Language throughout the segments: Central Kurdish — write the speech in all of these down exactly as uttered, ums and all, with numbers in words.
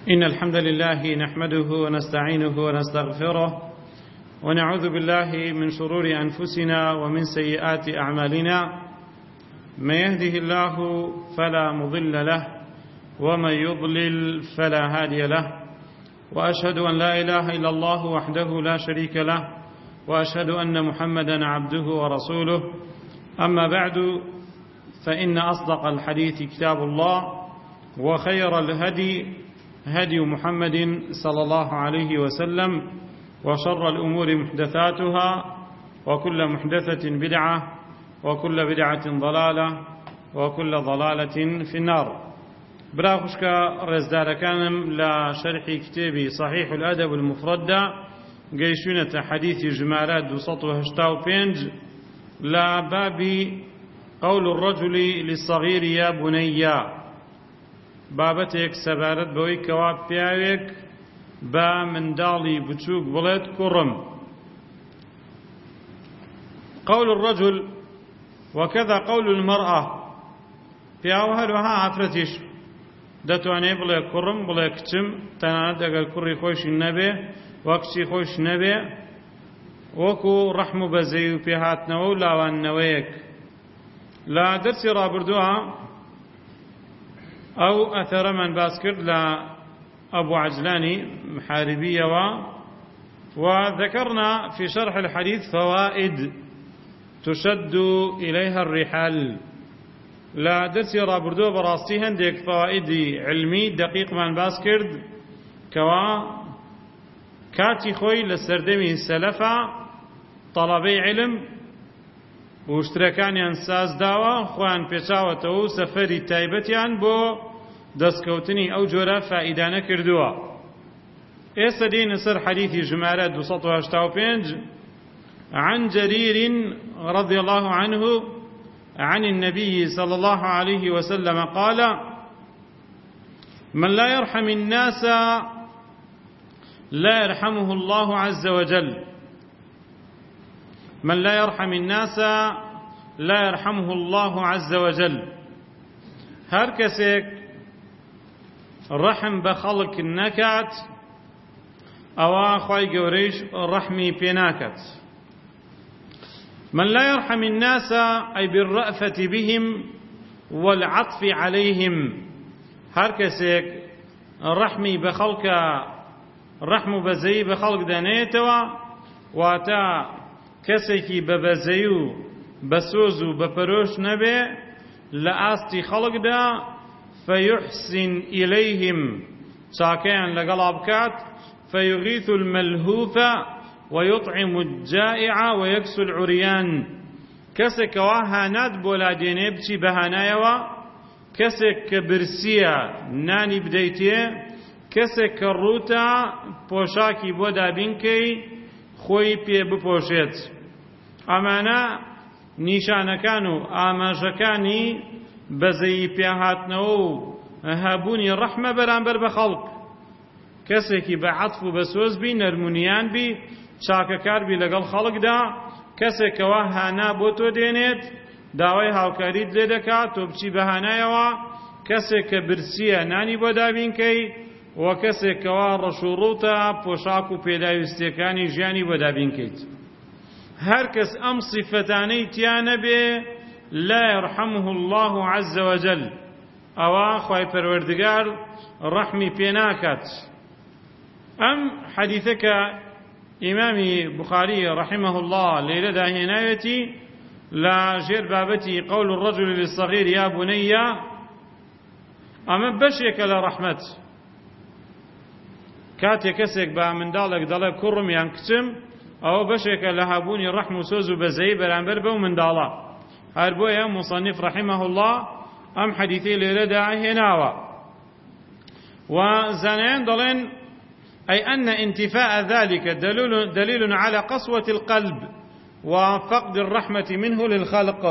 إن الحمد لله نحمده ونستعينه ونستغفره ونعوذ بالله من شرور أنفسنا ومن سيئات أعمالنا. من يهده الله فلا مضل له ومن يضلل فلا هادي له، وأشهد أن لا إله إلا الله وحده لا شريك له، وأشهد أن محمدا عبده ورسوله. أما بعد، فإن أصدق الحديث كتاب الله، وخير الهدي هدي محمد صلى الله عليه وسلم، وشر الأمور محدثاتها، وكل محدثة بدعة، وكل بدعة ضلالة، وكل ضلالة في النار. براخشك رزدار كانم لا شرح كتابي صحيح الأدب المفرد قيشونة حديث جمالات دو سطو هشتاو بينج لا بابي قول الرجل للصغير يا بني، بابەتێک سەبارەت بەوەی کەوا پیاوێک بە منداڵی بچووک بڵێت کوڕم. قول الرجل وكذا قول المرأة، پیاو هەروەها ئافرەتیش دەتوانێت بڵێ کوڕم، بڵێ کچم، تەنانەت ئەگەر کوڕی خۆشی نەبێ وە کچی خۆش نەبێ، وەکو ڕەحم و بەزەی و پێهاتنەوە و لاواننەوەیەک. لە دەرسی ڕابردووە أو أثر من باسكر لأبو عجلاني محاربية، وذكرنا في شرح الحديث فوائد تشد إليها الرحال. لا درسي رابردو براستي هنديك فوائد علمي دقيق من باسكر كوا كاتي خوي لسردمي سلفا طلبي علم واشتراكانیان ساز داوە خۆیان پێچاوەتەوە و سەفەری تایبەتیان بۆ دەستکەوتنی ئەو جۆرە فائیدانە کردووە. ئێستا دێنە سەر حەدیثی ژمارە دوو سەد و هەشتا و پێنج عن جرير رضي الله عنه عن النبي صلى الله عليه وسلم قال: من لا يرحم الناس لا يرحمه الله عز وجل. من لا يرحم الناس لا يرحمه الله عز وجل. هر کەسێک ڕەحم بە خەڵک نەکات، ئەوە خوای گەورەیش ڕەحمی پێ ناکات. من لا يرحم الناس أي بالرأفة بهم والعطف عليهم. هر کەسێک ڕەحمی بە خەڵکە ڕەحم و بەزەیی بە خەڵک دەنێتەوە، واتە کەسێکی بەبەزەی و بەسۆز و بەپەرۆش نەبێ لە ئاستی خەڵکدا، فەیحسن ئیلەیهم چاکەیان لەگەڵا بکات، فەیغیث المەلهوف وەیطعم الجائع وەیەکس العوریان. کەسێک کەوا هانات بۆ لادێنێ بچی بە هانایەوە، کەسێک کە برسیە نانی بدەیتێ، کەسێک کە ڕووتە پۆشاکی بۆ دابینکەی خۆی پێ بپۆشێت. ئەمانە نیشانەکان و ئاماژەکانی بەزەیی پێهاتنەوە و هەبوونی ڕەحمە بەرامبەر بە خەڵک. کەسێکی بە عەتف و بە سۆز بی، نەرمونیان بی، چاکەکار بی لەگەڵ خەڵکدا. کەسێکەوە هانا بۆ تۆ دێنێت، داوای هاوکاریت لێ دەکات تۆ بچی بە هانایەوە. کەسێک کە برسیە نانی بۆ دابینکەی، وە کەسێکەوە ڕەشوڕوتە پۆشاک و پێداویستیەکانی ژیانی بۆ دابینکەیت. هەر کەس ئەم سیفەتانەی تیانە بێ لا يرحمه الله عز وجل، ئەوە خوای پەروەردگار ڕەحمی پێ ناکات. ئەم حەدیثە کە ئیمامی بوخاری ڕەحیمەه الله لێرەدا هێناوێتی لە ژێر بابەتی قول الرجل للصغير يا بني، ئەمە بەشێکە لە ڕەحمەت. کاتێک کەسێک بە منداڵێک دەڵێ کوڕم یان کچم، ئەوە بەشێکە لە هەبوونی ڕەحم و سۆز و بەزەیی بەرامبەر بەو منداڵە. هەر بۆیە مصنف ڕەحیمەه الله ئەم حەدیثەی لێرەدا هێناوە. و زانایان دەڵێن أي أن انتفاء ذلك دليل, دليل على قسوة القلب وفقد الرحمة منه للخلق.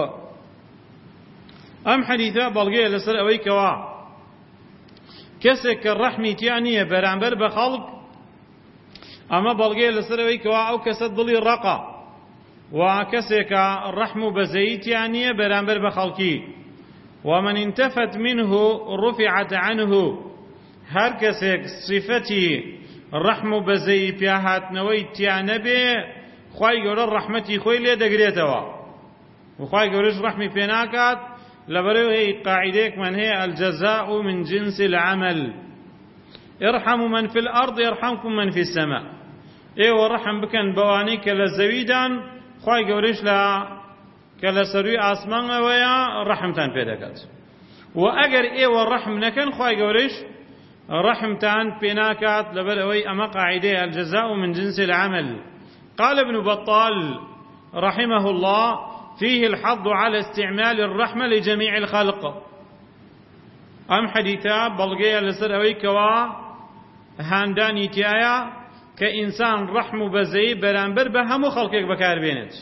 أم حديثة بلغية لسر أويكوا کەسێک کە ڕەحمی تیان نییە بەرامبەر بە خەڵک، ئەمە بەڵگەیە لەسەرەوەی کەوا ئەو کەسە دڵی ڕەقە، و کەسێکە ڕەحم و بەزەیی تیان نییە بەرامبەر بە خەڵکی. ومن انتفت منه رفعت عنه، هەر کەسێک صفەتی ڕەحم و بەزەیی پیاهاتنەوەی تیا نەبێ خوای گەورە ڕەحمەتی خۆی لێ دەگرێتەوە و خوای گەورەش ڕەحمی پێ ناکات لەبەرەوەی قاعیدەیەکمان هەیە الجەزاء من جنس العمل ارحموا من في الأرض يرحمكم من في السماء ئێوە ڕەحم بکەن بەوانەی کە لە زەویدان خوای گەورەش لە کە لە سەروی ئاسمانەوەیە ڕەحمتان پێ دەکات و ئەگەر ئێوە ڕەحم نەکەن خوای گەورەش ڕەحمتان پێ ناکات لەبەر ئەوەی ئەمە قاعیدەیە الجەزاء من جنس العمل. قال ابن بطال رحمه الله فيه الحظ على استعمال الرحمة لجميع الخلق. أم حديثا بلغية لسر أوي كوا هانداني تيايا كإنسان رحم بزي برانبر بهمو خلقك بكار بينت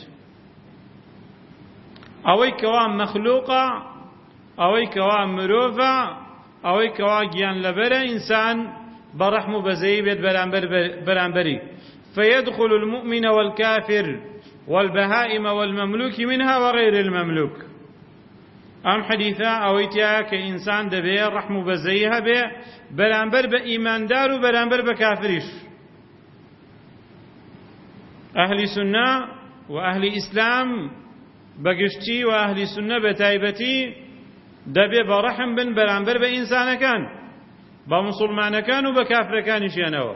أوي كوا مخلوقة أوي كوا مروفة أوي كوا جيان لبرا إنسان برحم بزي بيت برانبر برانبري فيدخل المؤمن والكافر والبهائم والمملوك منها وغير المملوك. أم حديثا أويتيا كإنسان دبي رحم بزيها بي برانبر بإيمان دار وبرانبر بكافريش. أهل سنة وأهل إسلام بقشتي وأهل سنة بتايبتي دبي برحم بن برانبر بإنسان كان بمسلمان كان وبكافر كان شينوا.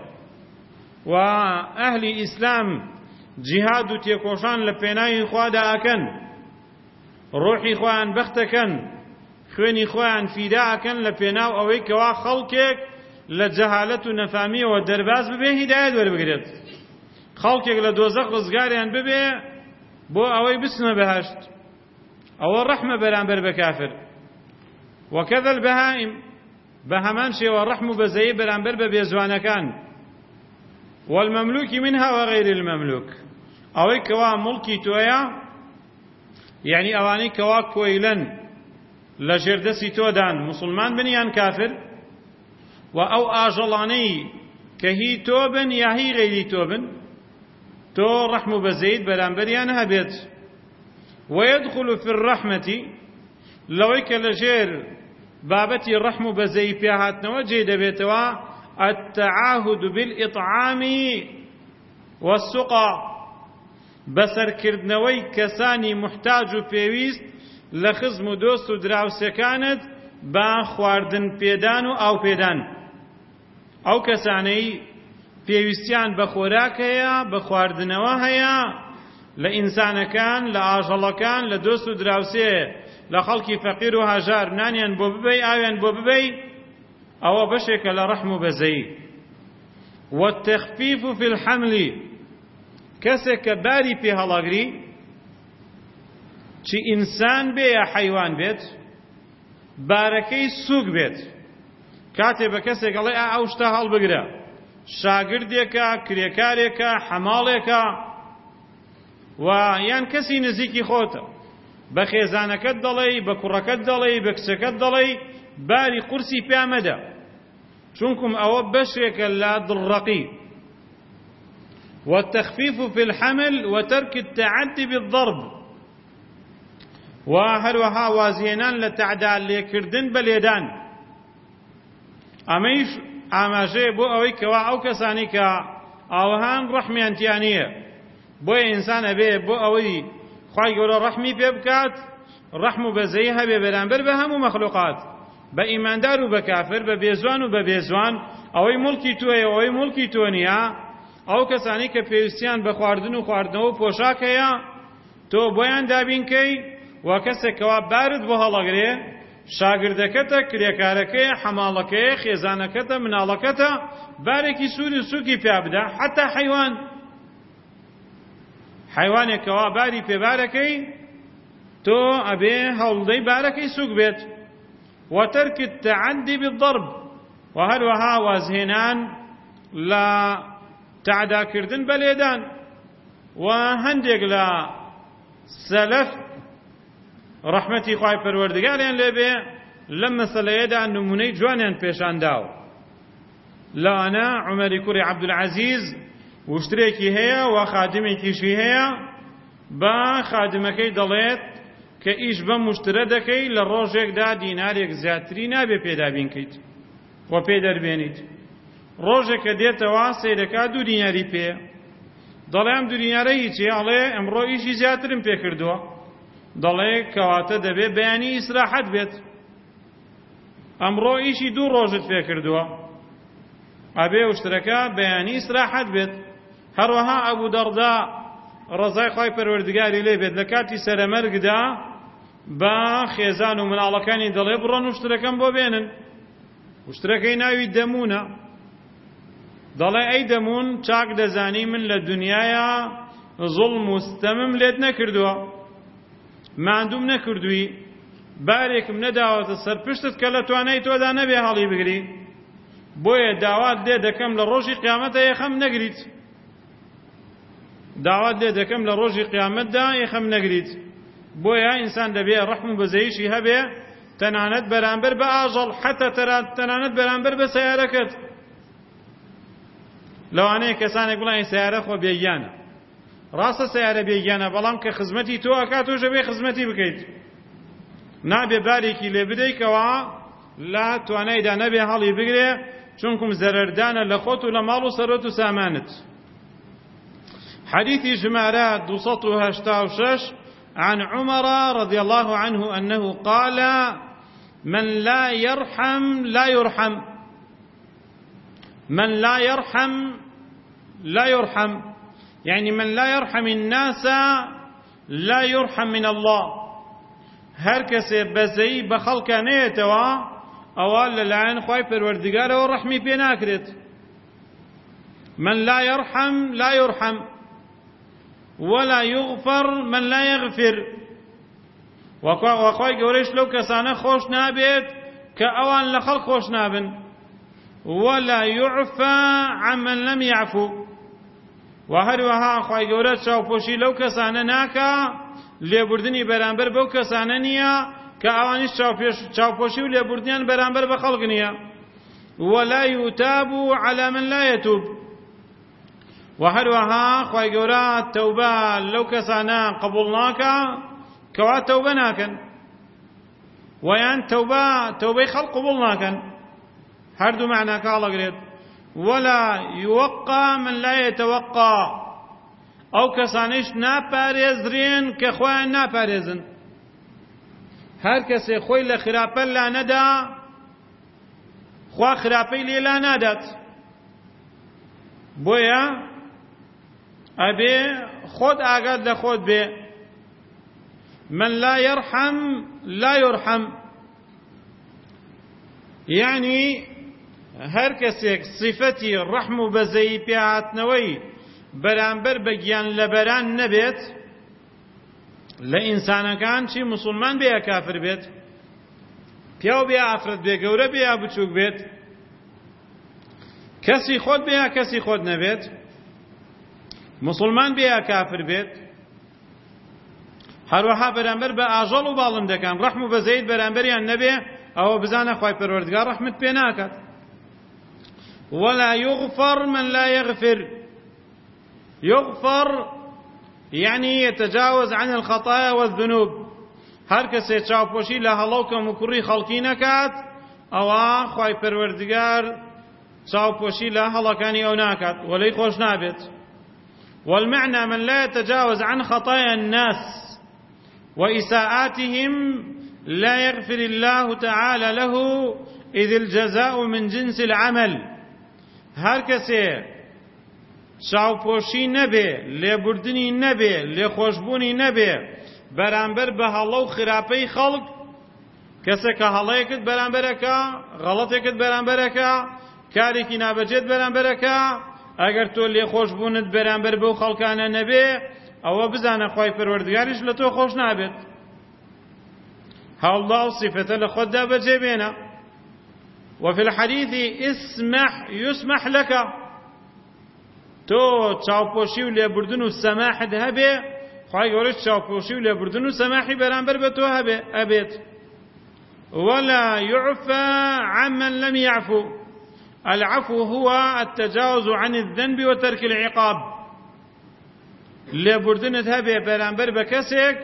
وأهل إسلام جهاد و تێکۆشان لە پێناوی خوادا ئەکەن ڕۆحی خۆیان بەختەکەن خوێنی خۆیان فیدا ئەکەن لە پێناو ئەوەی کەوا خەڵکێک لە جەهالەت و نەفامیەوە دەرباز ببێ هیدایەت وەربگرێت خەڵکێک لە دۆزەق ڕزگاریان ببێ بۆ ئەوەی بچنە بەهەشت ئەوە ڕەحمە بەرامبەر بە کافر. وەکەذا البەهائم بە هەمان شێوە ڕەحم و بەزەیی بەرامبەر بە بێزوانەکان والمملوك منها وغير المملوك أوي كوا ملكي تويا يعني أواني كوا كويلن لجردسي تودان مسلمان بنيان كافر وأو آجلاني كهي توبن يا هي غيري توبن تو رحم بزيد بلانبريان هبت ويدخل في الرحمة لويك لجير بابتي الرحم بزيد بيهات نوجه دبيتوا التعاهد بالإطعام والسقى بسر كردنوي كساني محتاج بيويست لخزم دوست دراوس كانت با خواردن بيدان أو بيدان أو كساني بيويستيان بخوراك هيا بخواردنوا هيا لإنسان كان لآجل كان لدوست دراوسي لخلق فقير وهجار نانيان بوببي آويان بوببي أو بشك لرحم بزي. والتخفيف في الحمل كسك باري في هلاغري چي إنسان بي يا حيوان بيت باركي سوق بيت كاتب كسك الله أوشتا هالبقرة شاگردێکە کرێکارێکە حەماڵێکە و یان کەسی نزیکی خۆتە بە خێزانەکەت دەڵێی بە کوڕەکەت دەڵێی بە کچەکەت دەڵێی باری قورسی پیا مەدە چونکم ئەوە بەشێکە لە دڵڕەقی. والتخفيف في الحمل وترك التعدي بالضرب وهروها وازينان لتعدال ليكردن بليدان أميش ئاماژەیە بۆ ئەوەی کەوا ئەو کەسانی کە ئاوەهان ڕەحمیان تیانە بۆیە ئینسان ئەبێ بۆ ئەوەی خوای گەورە ڕەحمی پێ بکات ڕەحم و بەزەیی هەبێ بەرامبەر بە هەموو مەخلوقات بە ئیماندار و بە کافر بە بێزوان و بە بێزوان ئەوەی موڵکی تۆیە ئەوەی موڵکی تۆ نییە ئەو کەسانی کە پێویستیان بە خواردن و خواردنەوە و پۆشاک هەیە تۆ بۆیان دابینکەی و کەسێکەوە بارت بۆ هەڵەگرێ شاگردەکەتە کرێکارەکەیە حەماڵەکەیە خێزانەکەتە مناڵەکەتە بارێکی سووری سووکی پیا بدە حتا حەیوان حەیوانێکەوە باری پێبارەکەی تۆ ئەبێ هەوڵدەی بارەکەی سووک بێت وترك التعدي بالضرب وهروها وازهێنان لە تعداکردن بەلێدان و هەندێک لە سەلەف ڕەحمەتی خوای پەروەردگاریان لێبێ لەم مەسەلەیەدا نمونەی جوانیان پێشانداوە. لەوانە عومەری کوڕی عەبدولعەزیز وشترێکی هەیە و خادمێکیشی هەیە بە خادمەکەی دەڵێت کە ئیش بەم وشترە دەکەی لە ڕۆژێکدا دینارێک زیاتری نابێ پێدابینکەیت و پێی دەربێنیت. ڕۆژێک کە دێتەوە سەیرەکە دوو دیناری پێ، دەڵێ ئەم دوو دینارە هیچی؟ ئەڵێ ئەمڕۆ ئیشی زیاترم پێ کردووە. دەڵێ کەواتە دەبێت بەیانی ئیسراحەت بێت، ئەمڕۆ ئیشی دوو ڕۆژت پێ کردووە، ئەبێ وشترەکە بەیانی ئیسراحەت بێت. هەروەها ئەبوو دەڕدا ڕەزای خوای پەروەردگاری لێ بێت لە کاتی سەرەمەرگدا بە خێزان و مناڵەکانی دەڵێ بڕۆن وشترەکەم بۆ بێنن. وشترەکەی ناوی دەمونە، دەڵێ ئەی دەمون چاک دەزانی من لە دنیاە زوڵم و ستەمم لێت نەکردووە، ماندووم نەکردووی، بارێکم نەداوەتە سەر پشتت کە لە توانای تۆدا نەبێ هەڵی بگری، بۆیە داوات لێ دەکەم لە ڕۆژی قیامەتە یەخەم نەگریت، داوات لێ دەکەم لە ڕۆژی قیامەتدا یەخەم نەگریت. بۆیە ئینسان دەبێ ڕەحم و بەزەییشی هەبێ، تەنانەت بەرامبەر بە ئاژەڵ، حەتە تەنانەت بەرامبەر بە سەیارەکەت. لەوانەیە کەسانێک بڵێن سەیارە خۆ بێگیانە، ڕاستە سەیارە بێگیانە، بەڵام کە خزمەتی تۆ ئەکات تۆش دەبێ خزمەتی بکەیت، نابێ بارێکی لێ بدەیکەوە لە توانایدا نەبێ هەڵی بگرێ، چونکم زەرەردانە لە خۆت و لە ماڵ و سەرۆت و سامانت. حديث جمارة دوسط هشتا وشش عن عمر رضي الله عنه أنه قال من لا يرحم لا يرحم، من لا يرحم لا يرحم، يعني من لا يرحم الناس لا يرحم من الله. هر کسی بزئی بخلق نیتوا اوال للعین خوای پروردگار و رحمی پی ناکرد. من لا يرحم لا يرحم ولا يغفر من لا يغفر. وخوای گەورەیش لەو کەسانە خۆش نابێت کە ئەوان لە خەڵک خۆش نابن. ولا يعفى عمن لم يعفو. وهروها خوای گەورە چاوپۆشی لەو کەسانە ناکا، لێبوردنی بەرامبەر بەو کەسانە نییە کە ئەوانیش چاوپۆشی و لێبوردنیان بەرامبەر بە خەڵک نییە. ولا يتاب على من لا يتوب. وهروها خوای گەورە تەوبە لەو کەسانە قبوڵ ناکا کەوا تەوبە ناکەن، ویان تەوبە تەوبەی خەڵک قبوڵ ناکەن، هەردوو معناکە هەڵەگرێت. ولا يوقى من لا يتوقى. ئەو کەسانەیش ناپارێزرێن کە خۆیان ناپارێزن. هەر کەسێ خۆی لە خراپە لا نەدا، خوا خراپەی لێ لا نادات. بۆیە ئەبێ خۆت ئاگات لە خۆت بێ. من لا يرحم لا يرحم، يعني هەر کەسێک صفەتی ڕەحم و بەزەیی پێهاتنەوەی بەرامبەر بە گیان لەبەران نەبێت، لە ئینسانەکان چی موسڵمان بێ یا کافر بێت، پیاو بێ ئافرەت بێ، گەورە بێ یا بچووک بێت، کەسی خۆت بێ یا کەسی خۆت نەبێت، موسڵمان بێ یا کافر بێت، هەروەها بەرامبەر بە ئاژەڵ و باڵندەکان ڕەحم و بەزەیت بەرامبەریان نەبێ، ئەوە بزانە خوای پەروەردگار ڕەحمت پێ ناکات. ولا يغفر من لا يغفر. يغفر يعني يتجاوز عن الخطايا والذنوب. هر کەسێ چاوپۆشی لە هەڵەوکەم و کوڕی خەڵکی نەکات، ئەوە خوای پەروەردگار چاوپۆشی لە هەڵەکانی ئەو ناکات، وەلەی خۆش نابێت. والمعنى من لا يتجاوز عن خطايا الناس وإساءاتهم لا يغفر الله تعالى له إذ الجزاء من جنس العمل. هر کەسێ چاوپۆشی نەبێ، لێبوردنی نەبێ، لێخۆشبوونی نەبێ بەرامبەر بە هەڵە و خراپەی خەڵک، کەسێک کە هەڵەیەکت بەرامبەرەکە، غەڵەتێکت بەرامبەرەکە، کارێکی نابەجێت بەرامبەرەکە، ئەگەر تۆ لێخۆشبوونت بەرامبەر بەو خەڵکانە نەبێ، ئەوە بزانە خوای پەروەردگاریش لە تۆ خۆش نابێت. هەوڵدا و صفەتە لە خۆتدا بەجێ بێنە. وفي الحديث اسمح يسمح لك. تۆ چاوپۆشی و لێبوردن و سەماحت هەبێ، خوای گەورەش چاوپۆشی و لێبوردن و سەماحی بەرامبەر بە تۆ هەبێ ئەبێت. ولا يعفى عمن لم يعفو. العفو هو التجاوز عن الذنب وترك العقاب. لێبوردنت هەبێ بەرامبەر بە کەسێک،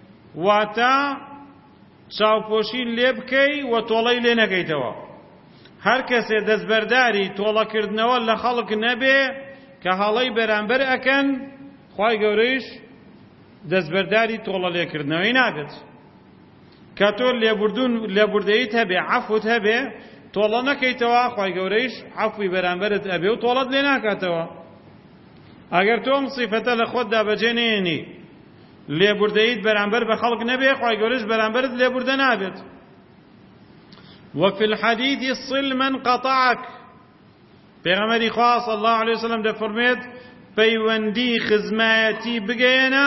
واتە چاوپۆشی لێ بکەی و تۆڵەی لێ نەکەیتەوە. هەر کەسێ دەستبەرداری تۆڵەکردنەوە لە خەڵک نەبێ کە هەڵەی بەرامبەر ئەکەن خوای گەورەیش دەستبەرداری تۆڵە لێکردنەوەی نابێت کە تۆ لێبوردون لێبوردەیت هەبێ عەفوت هەبێ تۆڵە نەکەیتەوە خوای گەورەیش عەفوی بەرامبەرت ئەبێ و تۆڵەت لێ ناکاتەوە ئەگەر تۆ ئەم سیفەتە لە خۆتدا بەجێ نێنی لێبوردەیت بەرامبەر بە خەڵک نەبێ خوای گەورەش بەرامبەرت لێبوردە نابێت وفي الحديث صل من قطعك پیغمبری خوا صلی الله علیه وسلم دەفەرمێت پەیوەندی خزمایەتی بگەیەنە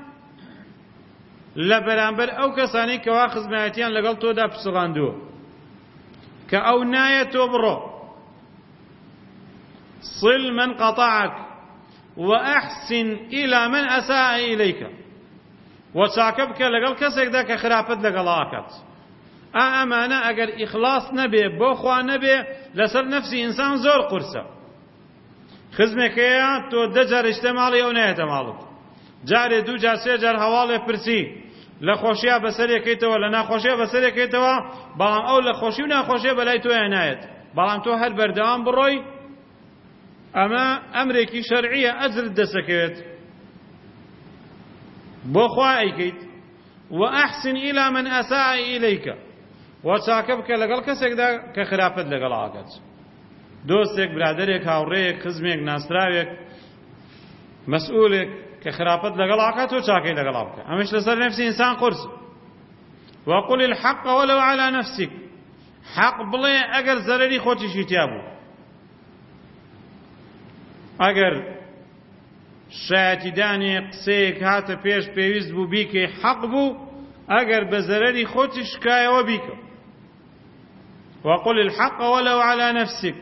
لە بەرامبەر ئەو کەسانەی کەوا خزمایەتیان لەگەڵ تۆدا پسڕاندووە کە ئەو نایە تۆ بڕۆ صل من قطعك وأحسن إلى من أساء إليك وچاکە بکە لەگەڵ کەسێکدا کە خراپەت لەگەڵا ئەکات ئا ئەمانە ئەگەر ئیخلاص نەبێ بۆ خوا نەبێ لەسەر نەفسی ئینسان زۆر قورسە خزمێکەیە تۆ دە جار ئیشتە ماڵی ئەو نایەتە ماڵت جارێ دوو جار سێ جار هەواڵێ پرسی لە خۆشیە بەسەرێکەیتەوە لە ناخۆشیە بەسەرێکەیتەوە بەڵام ئەو لە خۆشی و ناخۆشیە بەلای تۆیان نایەت بەڵام تۆ هەر بەردەوام بڕۆی ئەمە ئەمرێکی شەرعیە ئەجرت دەسەکەوێت بۆ خوا ئەیکەیت وأحسن إلى من أساء إليك وچاکە بکە لەگەڵ کەسێکدا کە خراپەت لەگەڵ ئاکات دۆستێک برادەرێک هاوڕێیەک خزمێک ناسراوێک مەسئولێک کە خراپەت لەگەڵ ئاکات تۆ چاکەی لەگەڵا بکە ئەمەش لەسەر نەفسی ئینسان قورس وقل الحق ولو على نفسك حق بڵێ ئەگەر زەرەری خۆتیشی تیا بوو ئەگەر شایەتیدانی قسەیەک هاتە پێش پێویست بوو بیکەی حەق بوو ئەگەر بە زەرەری خۆتی شکایەوە بیکە وقل الحق ولو على نفسك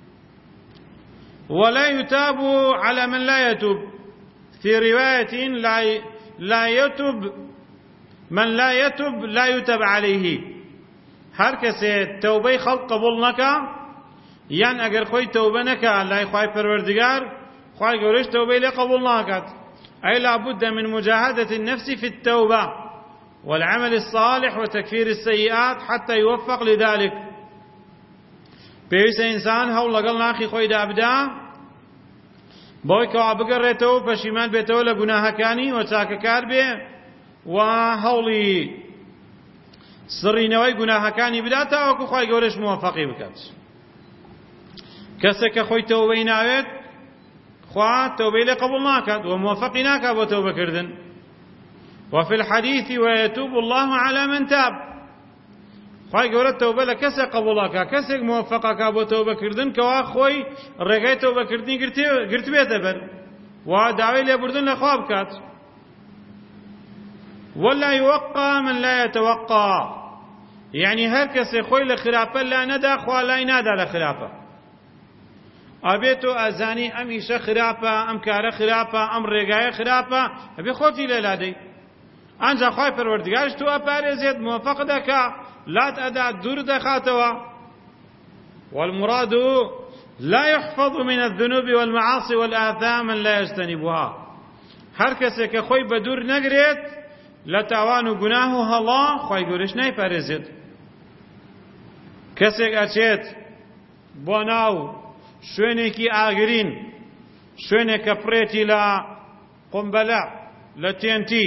ولا يتاب على من لا يتوب في رواية لا لا يتوب من لا يتوب لا يتب عليه هر کەسێ تەوبەی خەڵق قبول نەکا یان ئەگەر خۆی تەوبە نەکا لای خوای پەروەردگار خوای گەورەش تەوبەی لێ قبول ناکات أي لا بد من مجاهدة النفس في التوبة والعمل الصالح وتكفير السيئات حتى يوفق لذلك پێویستە ئینسان هەوڵ لەگەڵ ناخی خۆیدا بدا بۆی کەوا بگەڕێتەوە پەشیمان بێتەوە لە گوناهەکانی و چاکەکار بێ و هەوڵی سڕینەوەی گوناهەکانی بدا تاوەکو خوای گەورەش موفەقی بکات کەسێک کە خۆی تەوبەی ناوێت خوا تەوبەی لێ قبول ناکات و موفەقی ناکات بۆ تەوبەکردن وفي الحديث ويتوب الله على من تاب خوای گەورە تەوبە لە کەسێک قبوڵاکە کەسێک موفەقەکە بۆ تەوبەکردن کەوا خۆی ڕێگای تەوبەکردنی گرتبێتە بەر و داوای لێبوردن لە خوا بکات ولا يوقى من لا يتوقى يعني هەر کەسێک خۆی لە خراپە لا نەدا خوا لای نادا لە خراپە ئەبێت تۆ ئەزانی ئەم ئیشە خراپە ئەم کارە خراپە ئەم ڕێگایە خراپە ئەبێ خۆتی لێلادەی ئەنجا خوای پەروەردگارش تۆ ئەپارێزێت موفەق دەکا لات ئەدا دوور دەخاتەوە والمراد لا يحفظ من الذنوب والمعاصي والآثام من لا يجتنبها هەر کەسێک کە خۆی بە دوور نەگرێت لە تاوان و گوناه و هەڵا خوای گەورەش نایپارێزێت کەسێک ئەچێت بۆ ناو شوێنێکی ئاگرین شوێنێک کە پڕێتی لە قومبەلە لە تێنتی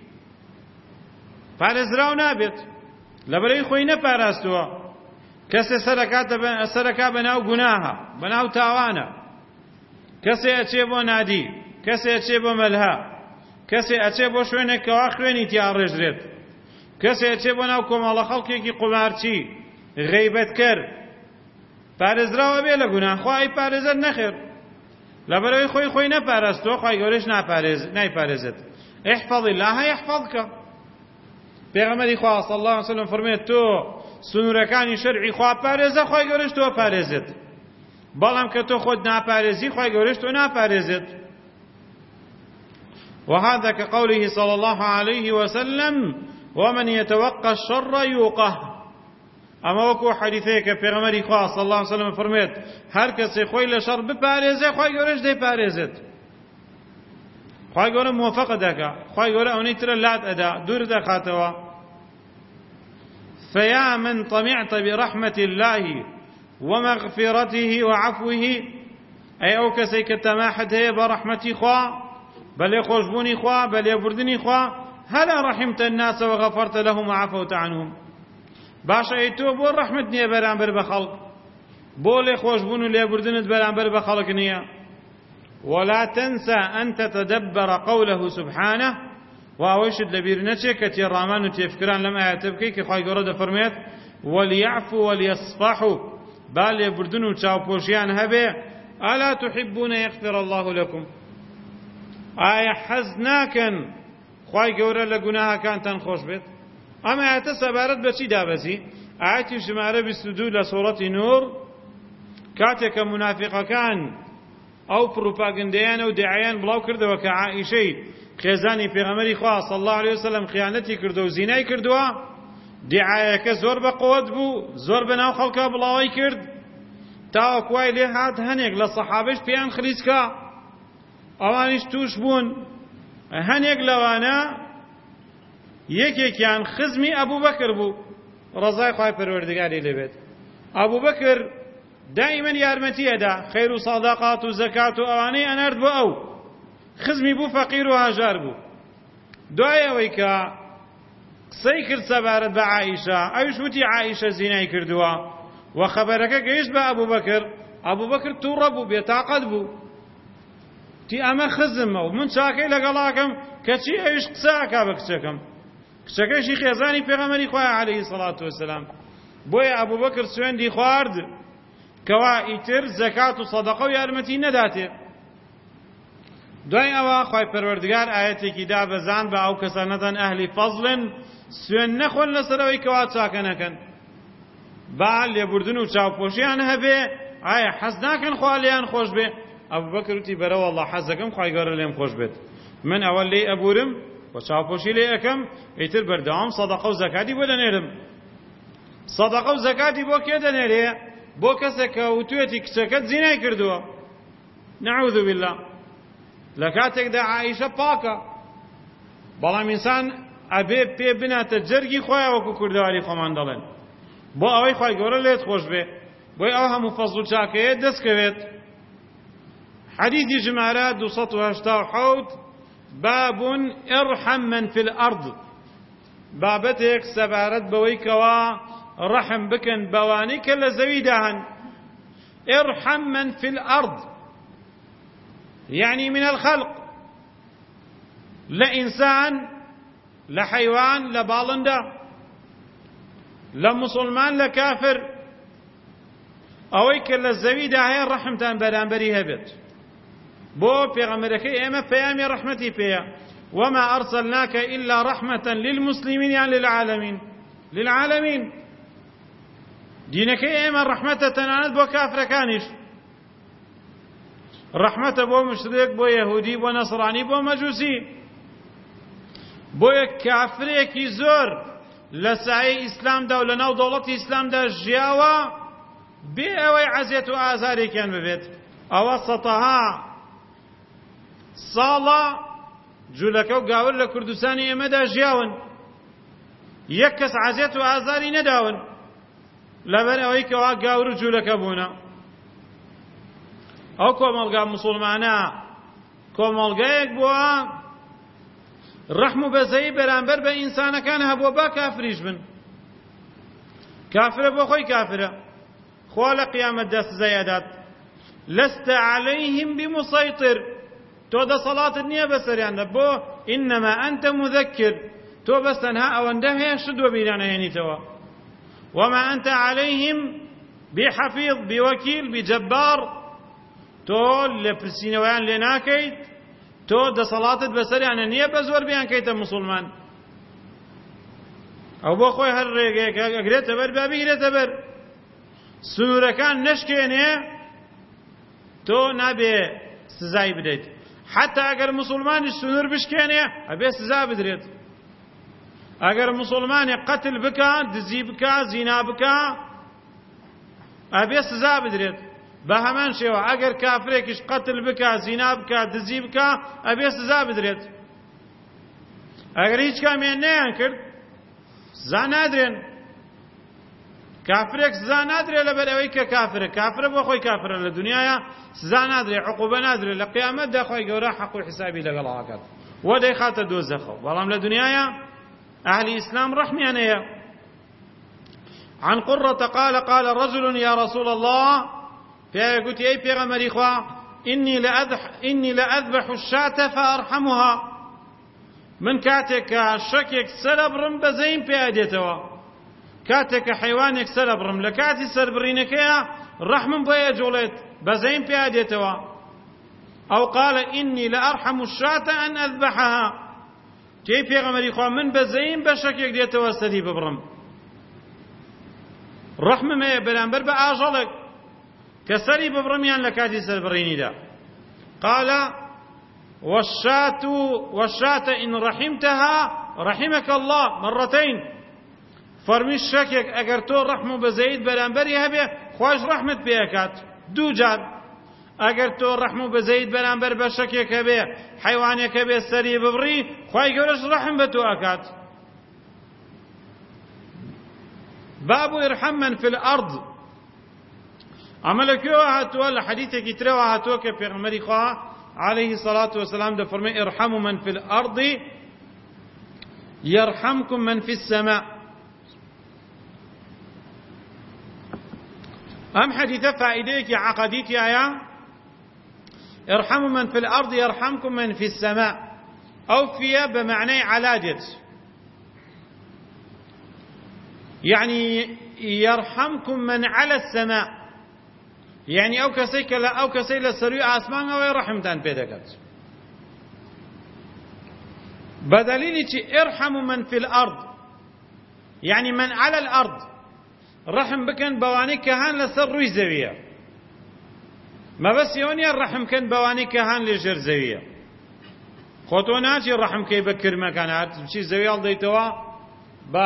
پارێزراو نابێت لەبەرەی خۆی نەپاراستووە کەسێ سەرەکا بەناو گوناهە بەناو تاوانە کەسێ ئەچێ بۆ نادی کەسێ ئەچێ بۆ مەلها کەسێ ئەچێ بۆ شوێنێک کەوا خوێنی تیا ڕێژرێت کەسێ ئەچێ بۆ ناو کۆمەڵە خەڵکێکی قومارچی غەیبەتکەر پارێزراوە بێ لە گوناه خوا ئەی پارێزەر نەخێر لەبەرەوەی خۆی خۆی نەپاراستووە خوای گەورەش نایپارێزێت احفظ الله يحفظك پێغەمبەری خوا صلی الله علیه وسلم فەرمێت تۆ سنوورەکانی شەرعی خوا پارێزە خوای گەورەش تۆ پارێزێت بەڵام کە تۆ خۆت ناپارێزی خوای گەورەش تۆ ناپارێزێت وهذا كقوله صلى الله عليه وسلم ومن يتوقى الشر يوقه اما وكو حديثيك پیغمبري خوا صلى الله عليه وسلم فرميت هر کسی خوی لشر بپارێزێ خوای گەورەش دەیپارێزێت خوای گەورە موفق دەکا خوای گەورە ئەوەی ترە لات ئەدا دوور دەخاتەوە فيا من طمعت برحمة الله ومغفرته وعفوه أي أو كسي كتماحد هي برحمتي خوا بل يخوشبوني خوا بل يبردني خوا هلا رحمت الناس وغفرت لهم وعفوت عنهم باشا ايتو بو رحمت نية برانبر بخلق بو لي خوشبون لي بردنت برانبر بخلق نية ولا تنسى أن تتدبر قوله سبحانه وأوشد لبيرنتك كتير رامان وتفكران لما يعتبكي كخواي قرد فرميت وليعفوا وليصفحوا بل يبردنوا وتشاوبوشيان هبه ألا تحبون يغفر الله لكم آية حزناكن خواي قورا لقناها كان تنخوش بيت أما يتسبارت بشي دابسي آية شمارة بستدو لسورة نور كاتك منافقة كان أو بروباغنديان أو دعيان بلاو كردوا كعائشي خيزاني في غمري خواه صلى الله عليه وسلم خيانتي كردوا وزيناي كردوا دعايك زور بقوت بو زور بناو خلقا بلاوي كرد تا اكوای لی هات هنیک لصحابش پیان خریسکا اوانش توش بون هنیک لوانا یکیکیان خزمی ابو بکر بو رضای خواه پروردگاری لبید ابو بکر دائما یارمتیه دا خیر و صدقات و زکات و اوانی انرد بو او خزمی بو فقیر و هاجار بو دوای اوی که قصی کرد سبارت با عائشة اوش وتی عائشة زینای کردوا وخبرك قيش بأبو بكر أبو بكر توربو بيتعقد بو تي أما خزم ومن شاكي لقلاكم كشي ايش قساكا بكشكم كشكا شي خيزاني في غمري خواه عليه الصلاة والسلام بويا أبو بكر سوين دي خوارد كوا إتر زكاة وصدقة ويارمتي نداتي دوين أوا خواه پروردگار آياتي كدا بزان با أو كسانتان أهل فضل سوين نخول نصروي كوا تساكنكن با لێبوردن و چاوپۆشیان هەبێ ئایا حەز ناکەن خوا لێیان خۆش بێ ئەبوو بەکر وتی بەرە وەڵڵا حەز دەکەم خوای گەورە لێم خۆش بێت من ئەوە لێی ئەبورم و چاوپۆشی لێ ئەەکەم ئیتر بەردەوام سەدەقە و زەکاتی بۆ دەنێرم سەدەقە و زەکاتی بۆ کێ دەنێرێ بۆ کەسێک کە وتوێتی کچەکەت زینای کردووە نەعوذ بالله لە کاتێکدا عائیشە پاکە بەڵام ئینسان ئەبێ پێ بناتە جەرگی خۆیان وەکو کوردەواری خۆمان دەڵێن بۆ ئەوەی خوای گەورە لێت خۆش بێ بۆی ئەو هەموو فەزڵ و چاکەیە دەستکەوێت حەدیثی ژمارە دووسەد و هەشتا و حەوت باب ارحم من في الأرض بابەتێک سەبارەت بەوەی کەوا ڕەحم بکەن بەوانەی کە لە زەویدا هەن ارحم من في الأرض يعني من الخلق لإنسان لحيوان لباڵندە لمسلمان لكافر ئەوەی کە لە زەویدا هەیە ڕەحمتان بەرامبەری هەبێت بۆ پێغەمبەرەکەی ئێمە پەیامی ڕەحمەتی پێیە وما أرسلناك إلا رحمة للمسلمين يعني للعالمين للعالمين دينەکەی ئێمە ڕەحمەتە تەنانەت بۆ کافرەکانیش ڕەحمەتە بۆ مشرێک بۆ یەهودی بۆ نەسڕانی بۆ مەجووسی بۆ یەک کافرێکی زۆر لە سایەی ئیسلامدا و لەناو دەوڵەتی ئیسلامدا ژیاوە بێ ئەوەی عەزیەت و ئازارێکیان ببێت ئەوە سەتەها ساڵە جوولەکە و گاور لە کوردستانی ئێمەدا ژیاون یەک کەس عەزیەت و ئازاری نەداون لەبەر ئەوەی کەوا گاور و جوولەکە بوونە ئەو کۆمەڵگا موسڵمانە کۆمەڵگەیەک بووە ڕەحم و بەزەیی بەرامبەر بە ئینسانەکان هەبووە با کافریش بن کافرە بۆ خۆی کافرە خوا لە قیامەتدا سزای ئەدات لەستە عەلەیهیم بمسەیطر تۆ دەسەڵاتت نییە بەسەریاندا بۆ ئینەما ئەنتە مذەکر تۆ بەس تەنها ئەوەندە هەیە شت وە بیرانەهێنیتەوە وما أنت عليهم بحفيظ بوكيل بجبار تو لبرسينوان لناكيت تو دسالاتت بسري عن نية بزور بيان كيت مسلمان أو بخوي هر ريك أقريت بر بابي قريت بر سنورة كان نشكينه تو نبي سزاي بديت حتى أجر مسلمان السنور بشكينه أبي سزاي بدريت اگر مسلمان قتل بکا دزی بکا زنا بکا ابي سزا بدريت بهمان شيء اگر كافريكش قتل بکا زنا بکا دزی بکا ابي سزا بدريت اگر هیچ کامی نه کرد سزا ندرین کافرێک سزا نادرێ لەبەر ئەوەی کە کافرە کافرە بۆ خۆی کافرە لە دنیاە سزا نادرێ عقوبە نادرێ لە قیامەتدا خۆی گەورە حەق و حسابی لەگەڵ ئاکات وە دەیخاتە دۆزەخەوە بەڵام لە دنیاە ئەهلی ئیسلام ڕەحمیان هەیە. عن قرة قال قال رجل يا رسول الله في قلت أي پیغمبر خوا إني لأذبح إني لأذبح الشاة فأرحمها من كاتك شكك سلبرم بزين بيادتوا كاتك حيوانك سلبرم لكاتي سربرينك يا رحم بيا جولت بزين بيادتوا أو قال إني لأرحم الشاة أن أذبحها كيف پیغمبر خوا من بزين بشكك ديتوا سدي ببرم رحم ما بلانبر بآجلك كسري ببرميان لكاتي سربريني دا قال والشاة والشاة إن رحمتها رحمك الله مرتين فرمي الشكك أجر تو رحمه بزيد بلانبري هبه خواش رحمت بيكات دو جار أجر تو رحمه بزيد بلانبر بشكك هبه حيوانك هبه سري ببري خواي قولش رحم بتو أكات. باب ارحم من في الأرض عملك هاتوا الحديث كتروا هاتوا كبيغمبري خوا عليه الصلاة والسلام ده فرمي ارحموا من في الأرض يرحمكم من في السماء. أم حديث فائديك عقديك يا ارحموا من في الأرض يرحمكم من في السماء أو فيها بمعنى علاجت يعني يرحمكم من على السماء يعني أو كسي كلا أو كسي لسريع آسمان أو يرحمتان بيدكت بدليل ارحموا من في الأرض يعني من على الأرض رحم بكن بواني كهان لسر زوية ما بس يوني الرحم كن بواني كهان لجر زوية خوتوناتي الرحم كي بكر مكانات بشي زوية ديتوا با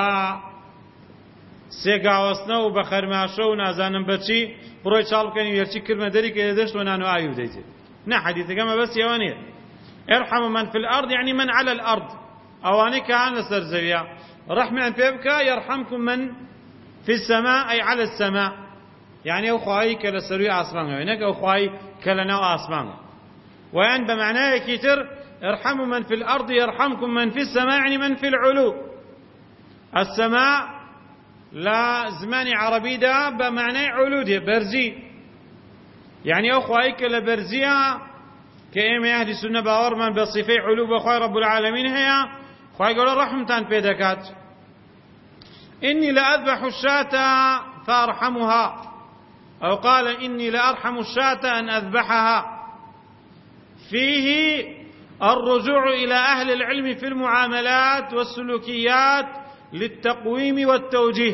سێگاوەستنە و بە خەرماشە و نازانم بەچی بڕۆی چاڵ بکەنی وێرچی کرمە دەری کە دەشت و نان و ئاوی دەیتێت نا حەدیثەکەمە بەس ئەوە نییە ارحم من في الأرض يعني من على الأرض ئەوانەی کە هان لەسەر زەویە ڕەحمیان پێ بکە يرحمكم من في السماء أي على السماء يعني ئەو خوایی کە لە سەروی ئاسمانەوە نەک ئەو خوایی کە لەناو ئاسمانە ویان بە معنایەکی تر ارحموا من في الأرض يرحمكم من في السماء يعني من في العلو السماء لا زماني عربي دا بمعنى علودي برزي يعني أو خواهيك لبرزية كإيما يهدي سنة باور من بصفي علو بخواهي رب العالمين هي خواهي قول رحمتان بيدكات إني لأذبح الشاة فأرحمها أو قال إني لأرحم الشاة أن أذبحها فيه الرجوع إلى أهل العلم في المعاملات والسلوكيات للتقويم والتوجيه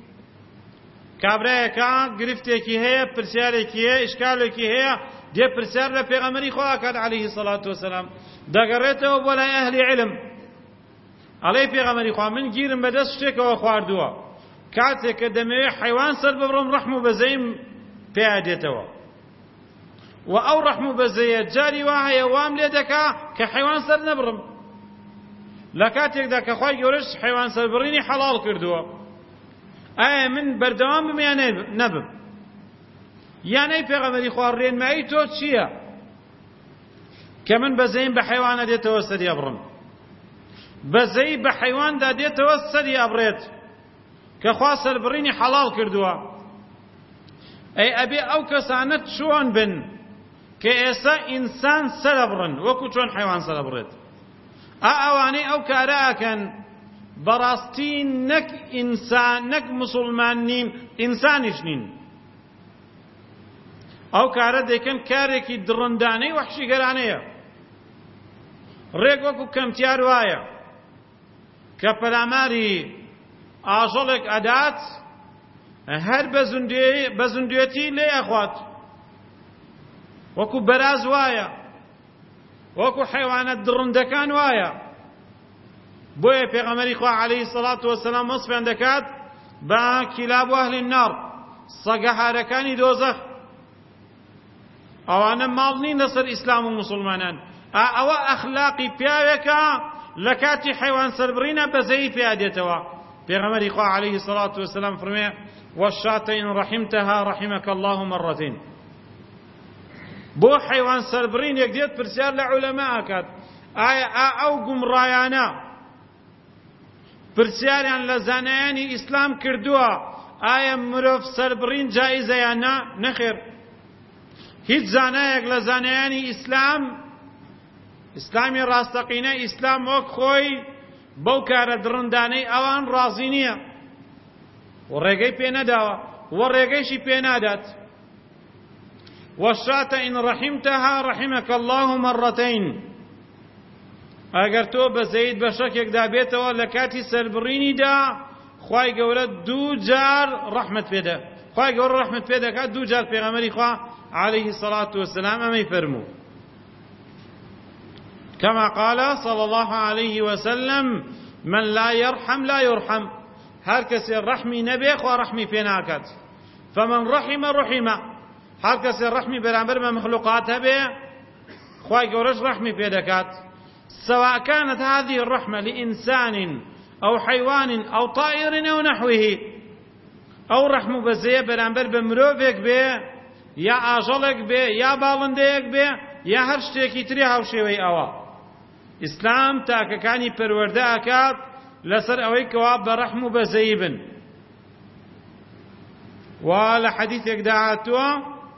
كابرايكا گرفتێکی هەیە پرسیارێکی هەیە ئیشکالێکی هەیە دێ پرسیار لە پێغەمبەری خوا ئەکات عەلەیهی الصەلاة وەسەلام دەگەڕێتەوە بۆ لای ئەهلی عیلم ئەڵێی پێغەمبەری خوا من گیرم بەدەست شتێکەوە خواردووە کاتێک کە دەمەوێت حەیوان سەر ببڕم ڕەحم و بەزەیم پێیا دێتەوە و ئەو ڕەحم و بەزەیە جاری وا هەیە وام لێ دەکا کە حەیوان سەر نەبڕم لە کاتێکدا کە خوای گەورەش حەیوان سەربڕینی حەڵاڵ کردووە ئایا من بەردەوام بم یان نەبم یان ئەی پێغەمبەری خوا ڕێنمایی تۆ چییە کە من بەزەیم بە حەیوانە دێتەوە سەری ئەبڕم بەزەی بە حەیواندا دێتەوە سەری ئەبڕێت کە خوا سەربڕینی حەڵاڵ کردووە ئەی ئەبێ ئەو کەسانە چۆن بن کە ئێستا ئینسان سەرەبڕن وەکو چۆن حەیوان سەرەبڕێت ئەوانەی ئەو کارە ئەکەن بەڕاستی نەک ئینسان نەک موسڵمان نین ئینسانیش نین ئەو کارە دەکەن کارێکی دڕندانەی وەحشیگەرانەیە ڕێک وەکو کەمتیار وایە کە پەلاماری ئاژەڵێک ئەدات هەر بە زوندوێتی لێ ئەخوات وەکو بەراز وایە وەکو حەیوانەت دڕندەکان وایە بۆیە پێغەمبەری خوا عەلەیهی الصەلاة وەسەلام وەسفیان دەکات بە کیلاب و ئەهلی النار سەگە هارەکانی دۆزەخ ئەوانە ماڵ نین لەسەر ئیسلام و موسڵمانان ئەوە ئەخلاقی پیاوێکە لە کاتی حەیوان سەربڕینە بەزەیی پێیا دێتەوە پێغەمبەری خوا عەلەیهی سەڵات وەسەلام فەرمێ والشاة إن رحمتها رحمك الله مرتين. بۆ حەیوان سەربڕینێک دێت پرسیار لە عولەما ئەکات ئایا ئەو گومڕایانە پرسیاریان لە زانایانی ئیسلام کردووە ئایا مرۆڤ سەربڕین جائیزە یان نا؟ نەخێر. هیچ زانایەک لە زانایانی ئیسلام ئیسلامی ڕاستەقینە ئیسلام وەک خۆی بەو کارە درڕندانەی ئەوان ڕازی نییە و ڕێگەی پێ نەداوە و ڕێگەیشی پێ نادات. والشاة إن رحمتها رحمك الله مرتين. ئەگەر تۆ بە زەید بە شەکێکدا بێتەوە لە کاتی سەربڕینیدا خوای گەورە دوو جار ڕەحمەت پێدە خوای گەورە ڕەحمەت پێ دەکات دوو جار. پێغەمبەری خوا عەلەیهی سەڵات وەسەلام ئەمەی فەرموو كما قال صلى الله عليه وسلم من لا يرحم لا يرحم. هر کەسێ ڕەحمی نەبێ خوا ڕەحمی پێ ناکات. فمن رحم رحم. هر کەسێ ڕەحمی بەرامبەر بە مخلوقات هەبێ خوای گەورەش ڕەحمی پێ دەکات. سواء كانت هذه الرحمة لإنسان أو حيوان أو طائر أو نحوه. أو رحم بزيه بەرامبەر بە مرۆڤێک بێ یا ئاژەڵێک بێ یا باڵندەیەک بێ یا هەر شتێکی تری هاوشێوەی ئەوە. ئیسلام تاکەکانی پەروەردە ئەکات لەسەر ئەوەی کەوا بە ڕەحم و بەزەیی بن. و لە حەدیثێکدا هاتووە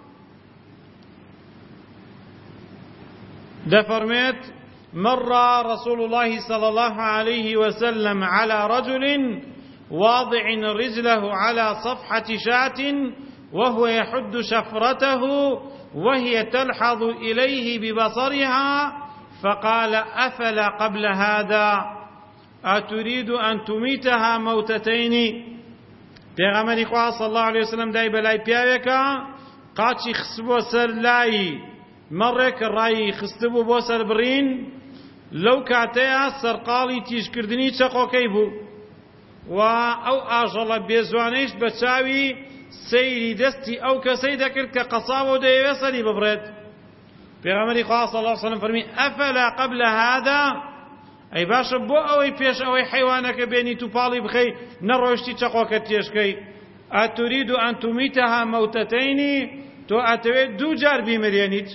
دەفەرمێت مر رسول الله صلى الله عليه وسلم على رجل واضع رجله على صفحة شاة وهو يحد شفرته وهي تلحظ إليه ببصرها فقال أفلا قبل هذا أتريد أن تميتها موتتين. پێغەمبەری خوا صلی الله عليه وسلم دای بەلای پیاوێکە قاچی خستبووە سەر لای مەڕێک ڕای خستبوو بۆ سەربڕین. لەو کاتەیە سەرقاڵی تیژکردنی چەقۆکەی بوو و ئەو ئاژەڵە بێزوانەیش بە چاوی سەیری دەستی ئەو کەسەی دەکرد کە قەساوە و دەیەوێت سەری ببڕێت. پێغەمبەری خوا صلی الله عليه وسلم فەرمی ئەفەلا قبل هذا. ئەی باشە بۆ ئەوەی پێش ئەوەی حەیوانەکە بێنی توپاڵی بخەی نەڕۆیشتی چەقۆکە تێشکەی. ئەتوریدو ئەن تومیتەها مەوتەتەینی. تۆ ئەتەوێت دوو جار بیمرێنیت،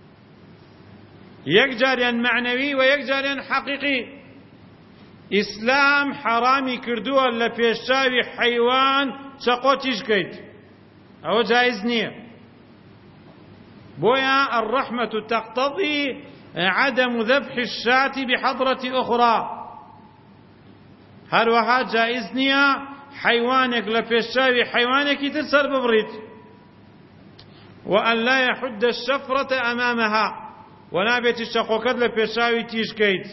یەک جاریان معنەوی و یەک جاریان حەقیقی. ئیسلام حەرامی کردووە لە پێشچاوی حەیوان چەقۆ تیژکەیت، ئەوە جایز نییە. بۆیە الرحمة تقتضي عدم ذبح الشاة بحضرة أخرى. هەروەها جایز نییە حەیوانێک لە پێشچاوی حەیوانێکی تر سەر ببڕیت. وأن لا يحد الشفرة أمامها. ونابێتی چەقۆکەت لە پێشاوی تیژکەیت.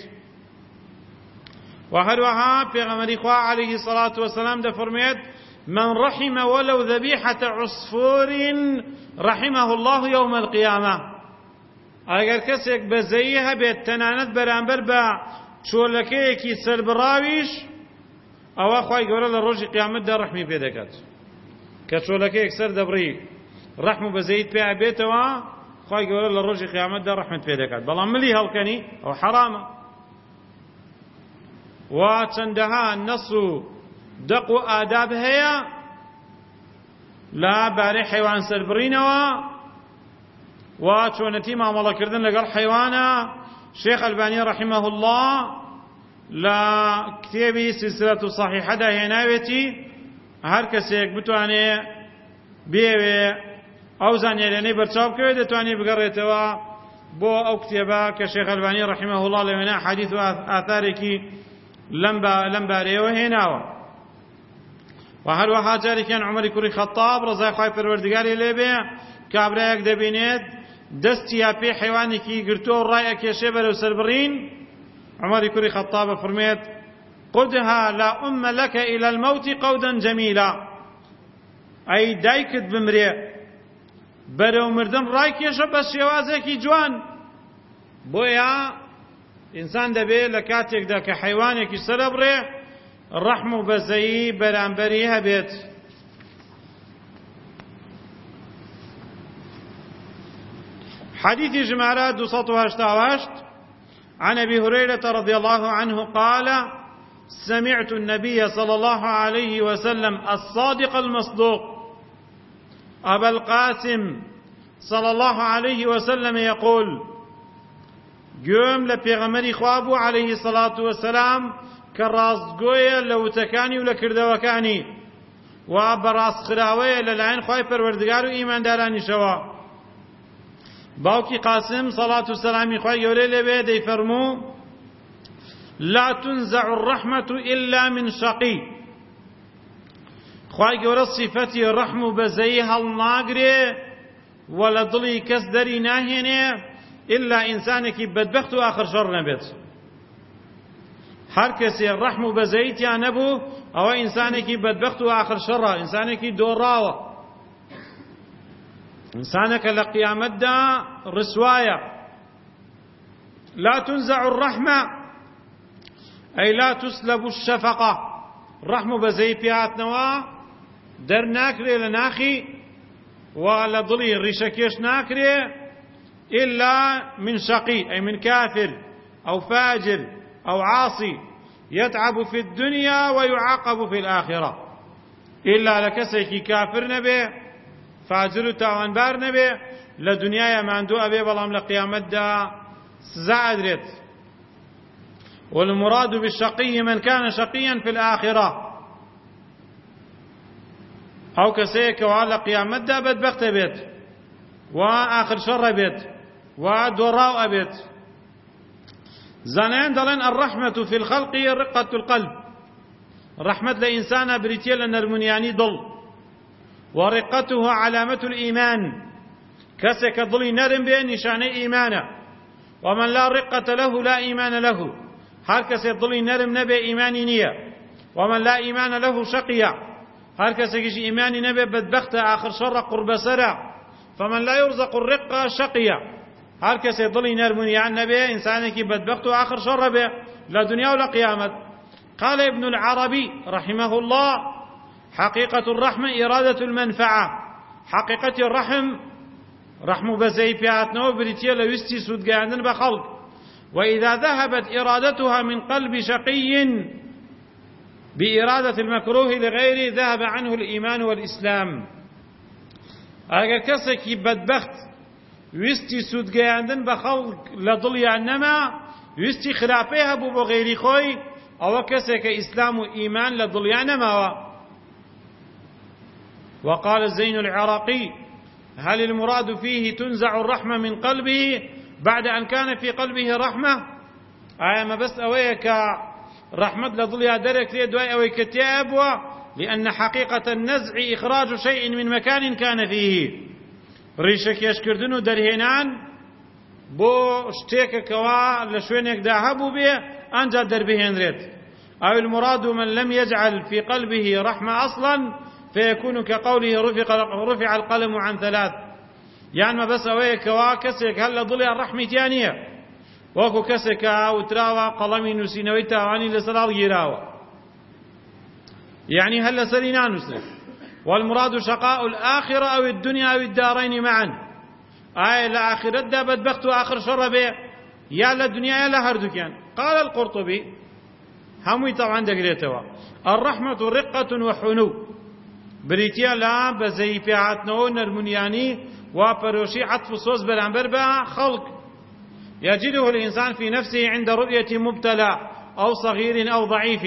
و هەروەها پێغەمبەری خوا عەلەیهی سەڵات وەسەلام دەفەرمێت من رحم ولو ذبيحة عصفور رحمه الله يوم القيامة. ئەگەر کەسێک بەزەیی هەبێت تەنانەت بەرامبەر بە چۆلەکەیەکی سەربڕاویش ئەوە خوای گەورە لە ڕۆژی قیامەتدا ڕەحمی پێ دەکات. کە چۆلەکەیەک سەر دەبڕی ڕەحم و بەزەیت پێ ئەبێتەوە خوای گەورە لە ڕۆژی قیامەتدا ڕەحمت پێ دەکات. بەڵام ملی هەڵکەنی ئەو حەرامە. و چەندەها نەس و دەق و ئاداب هەیە لە بارەی حەیوان سەربڕینەوە و چۆنەتی مامەڵەکردن لەگەڵ حەیوانە. شێخ ئەلبانی ڕەحیمەه الله لە کتێبی سیلسلەة صەحیحەدا هێناوێتی هەر کەسێک بتوانێ بێوێ ئەو زانیاریانەی بەرچاو بکەوێت دەتوانێت بگەڕێتەوە بۆ ئەو کتێبە کە شێخ ئەلبانی ڕەحیمەه الله لە وێنە حەدیث و ئاثارێکی لەم بارەیەوە هێناوە. و هەروەها جارێکیان عومەری کوڕی خەتاب ڕەزای خوای پەروەردگاری لێبێ کابرایەک دەبینێت دەستی یا پێ حەیوانێکی گرتووە و ڕای ئەکێشێ بەرەو سەربڕین. عومەری کوڕی خەتاب فەرمێت قدها لا أم لك إلى الموت قودا جميلا. ئەی دایکت بمرێ بەرەو مردن ڕای کێشە بە شێوازێکی جوان. بۆیە ئینسان دەبێت لە کاتێکدا کە حەیوانێکی سەرەبڕێ ڕەحم و بەزەیی بەرامبەری هەبێت. حديث جمارة دوسط وهشتا وهشت عن أبي هريرة رضي الله عنه قال سمعت النبي صلى الله عليه وسلم الصادق المصدوق أبا القاسم صلى الله عليه وسلم يقول قوم لبيغمري خوابو عليه الصلاة والسلام كالرازقوية لو تكاني ولكردوكاني وبراس خراوية للعين خواهي پروردگار و إيمان داراني شوا باوكي قاسم صلاة والسلام خواهي يولي لبه دي فرمو لا تنزع الرحمة إلا من شقي خواهي قول صفتي الرحم بزيها الناقري ولا ضلي كسدري ناهيني إلا إنسانك بدبخت آخر شر نبت هر کسی رحم و بزیت یا نبو او انسانێکی بەدبەخت و آخر شەڕە ئینسانێکی دۆڕاوە ئینسانێکە لە قیامەتدا ڕسوایە لا تنزع الرحمة أي لا تسلب الشفقة رحم و بەزەی پێهاتنەوە دەرناکرێ لە ناخی و لە دڵی ڕیشەکێش ناکرێ إلا من شقي أي من كافر أو فاجر أو عاصي يتعب في الدنيا ويعاقب في الآخرة إلا لكسيكي كافر نبي فاجر تاوانبار نبي لدنيا ماندو أبي بلام لقيامت دا سزا والمراد بالشقي من كان شقيا في الآخرة أو كسيك وعلى قيامت دا بدبخت بيت وآخر شر بيت ودراء بيت زانان دلن الرحمة في الخلق رقة القلب رحمة لإنسان بريتيل نرمنياني ضل ورقته علامة الإيمان كسك ضل نرم بين نشان إيمانه ومن لا رقة له لا إيمان له هر كسك ضل نرم نبي إيماني نية ومن لا إيمان له شقيا هر كسك إيماني نبي بدبخت آخر شر قرب سرع فمن لا يرزق الرقة شقيا هر کسی دلی نرمونی عن نبی انسانکی بدبخت و آخر شر به لا دنیا ولا قیامت. قال ابن العربي رحمه الله حقيقة الرحمة إرادة المنفعة حقيقة الرحم رحم بزي بياتنا بريتيا لوستي سود قاعدن بخلق وإذا ذهبت إرادتها من قلب شقي بإرادة المكروه لغيره ذهب عنه الإيمان والإسلام. اگر کسی کی بدبخت ویستی سودگەیاندن بە خەڵک لە دڵیان نەما ویستی خراپەی هەبوو بۆ غەیری خۆی ئەوە کەسێکە ئیسلام و ئیمان لە دڵیان نەماوە. وقال زين العراقي هل المراد فيه تنزع الرحمة من قلبه بعد أن كان في قلبه رحمة ئایا مەبەست ئەوەیە کە ڕەحمەت لە دڵیا دەرەکرێ دوای ئەوەی کە تێ بووە لأن حقيقة النزع إخراج شيء من مكان كان فيه ڕیشە کێشکردن و دەرهێنان بۆ شتێکەکەوە لە شوێنێکدا هەبوو بێ ئەنجا دەربهێنرێت. أو المراد من لم يجعل في قلبه رحمة أصلا فيكون كقوله رفع القلم عن ثلاث يعني ما بس أويه كوا كسك هل ضلع الرحمة تانية وكو كسك وتراوى قلمي نسينوي تاواني لسلال جيراوى يعني هل سرينا نسنف. والمراد شقاء الآخرة أو الدنيا أو الدارين معا آية الآخرة دا بدبخت وآخر شر به يا للدنيا يا لهردكان. قال القرطبي هموي طبعا دقريتوا الرحمة رقة وحنو بريتيا لا بزي بيعاتنو نرمونياني وبروشي عطف صوص برانبر بها خلق يجده الإنسان في نفسه عند رؤية مبتلى أو صغير أو ضعيف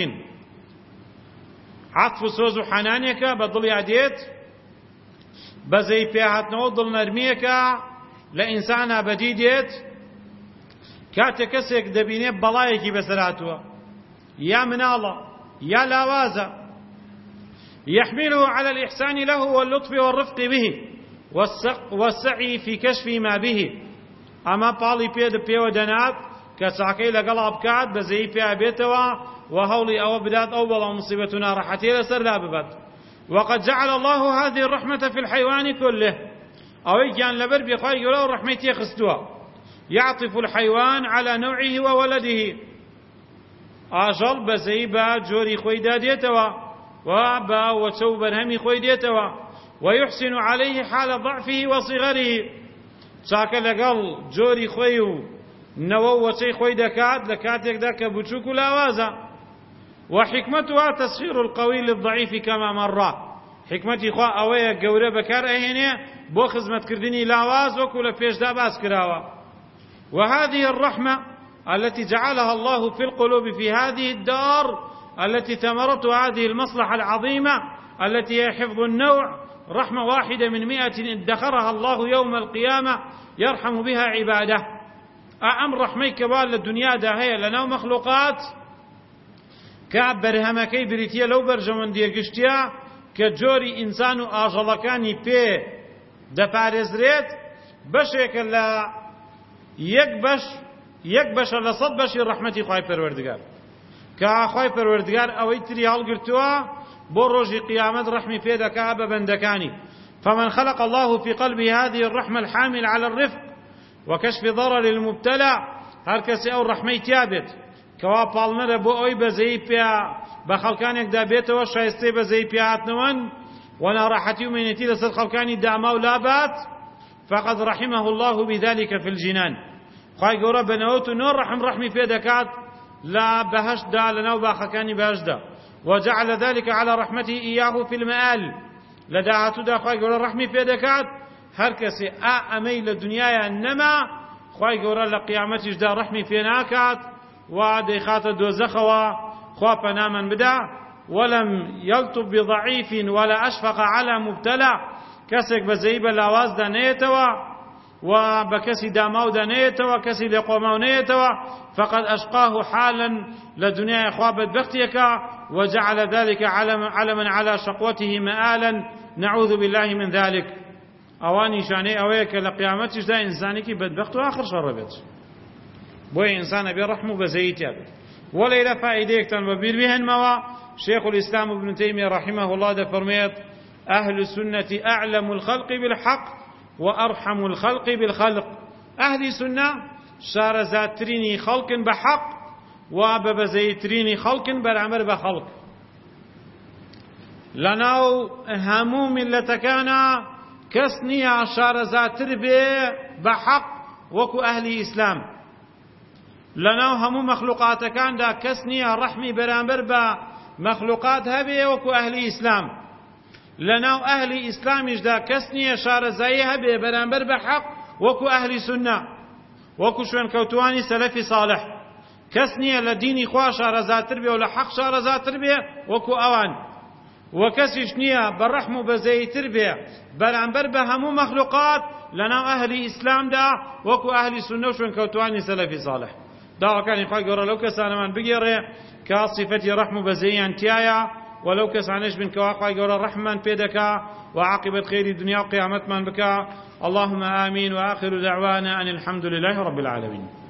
عطف سوز و حنانێکە بە دڵیا دێت بەزەی پێهاتنەوە دڵنەرمیەکە لە ئینسانە بەدی دێت کاتێک کەسێک دەبینێ بەڵایەکی بەسەرهاتووە یا مناڵە یا لاوازە يحمله على الإحسان له واللطف والرفق به والسعي في كشف ما به ئەمە پاڵی پێوە دەنات کە چاکەی لەگەڵا بکات بەزەی پێ بێتەوە وهولي أو بدات أول مصيبتنا راحتي لسر لا ببات. وقد جعل الله هذه الرحمة في الحيوان كله أو كان لبر بخير يقول رحمتي خستوا يعطف الحيوان على نوعه وولده أجل بزيبا جوري خويدا ديتوا وابا وتو برهمي خوي ديتوا ويحسن عليه حال ضعفه وصغره شاك لقل جوري خويو نوو وشي خوي دكات لكاتك داك بوچوك لاوازا وحكمتها تسخير القوي للضعيف كما مر حكمتي خوا أويا قورة بكار أهيني بو خزمة كردني لاواز وكل فيش دا باس كراوا. وهذه الرحمة التي جعلها الله في القلوب في هذه الدار التي ثمرتها هذه المصلحة العظيمة التي هي حفظ النوع، رحمة واحدة من مئة ادخرها الله يوم القيامة يرحم بها عباده. أم رحمي كبال للدنيا دا هي لنا مخلوقات كعبر همكي بريتيا لو برجمون دي قشتيا كجوري إنسان آجلكاني بي دا بارزريت بشيك لا يكبش يكبش لصد بشي رحمتي خواهي پروردگار كخواهي پروردگار او يتري هالقرتوا بروجي قيامت رحمي في دكاب بندكاني. فمن خلق الله في قلبه هذه الرحمة الحامل على الرفق وكشف ضرر المبتلى هركسي او رحمي تيابت كوا بالنر بو اوي بزي بيا بخلكانك دا بيته وشايستي بزي بياتنون وانا راحتي ومنتي لسد خلكاني دعما ولابات فقد رحمه الله بذلك في الجنان. خواهي قول بنوت نور رحم رحمي في دكات لا بهش دا لنو باخكاني بهش دا وجعل ذلك على رحمته إياه في المآل لداهتو دا خواهي قول رحمي في دكات هركسي آمي للدنيا إنما خواهي قول لقيامتش دا رحمي في ناكات وديخات دوزخوا خوا پنامن بدا ولم يلطف بضعيف ولا أشفق على مبتلى كسك بزيب لاواز دا نيتوا وبكسي داماو دا نيتوا كسي لقوماو نيتوا فقد أشقاه حالا لدنيا إخوابت بختيك وجعل ذلك علم علما على شقوته مآلا نعوذ بالله من ذلك. أواني شاني أويك لقيامتش دا إنساني كي بدبخت وآخر شربت بوي إنسان برحمه بزيتي وليلة فائديك تنببير بهن موا شيخ الإسلام ابن تيمية رحمه الله ده فرميت أهل السنة أعلم الخلق بالحق وأرحم الخلق بالخلق. أهل السنة شار زاتريني خلق بحق وببزيتريني خلق بالعمر بخلق لناو همو ملتكانا كسنيا شار زاتر بحق وكو أهل إسلام لناو همو مخلوقات كان دا كسنيا رحمي برامبر با مخلوقات هبه وكو أهل إسلام لناو أهل إسلامش دا كسنيا شار زي هبه برامبر بحق وكو أهل سنة وكو شوين كوتواني سلفي صالح كسنيا لديني خوا شار زاتر بي ولا حق شار زاتر بي وكو أوان وكسش نيا بالرحم بزيتر بي برامبر بهمو مخلوقات لناو أهل إسلام دا وكو أهل سنة وشوين كوتواني سلفي صالح داوا كان يقول قرا لو كسان من بقيره كصفتي رحم بزيان تيايا ولو كسانش بن كواقع قرا رحمن بيدك وعاقبة خير الدنيا وقيامت من بك. اللهم آمين وآخر دعوانا أن الحمد لله رب العالمين.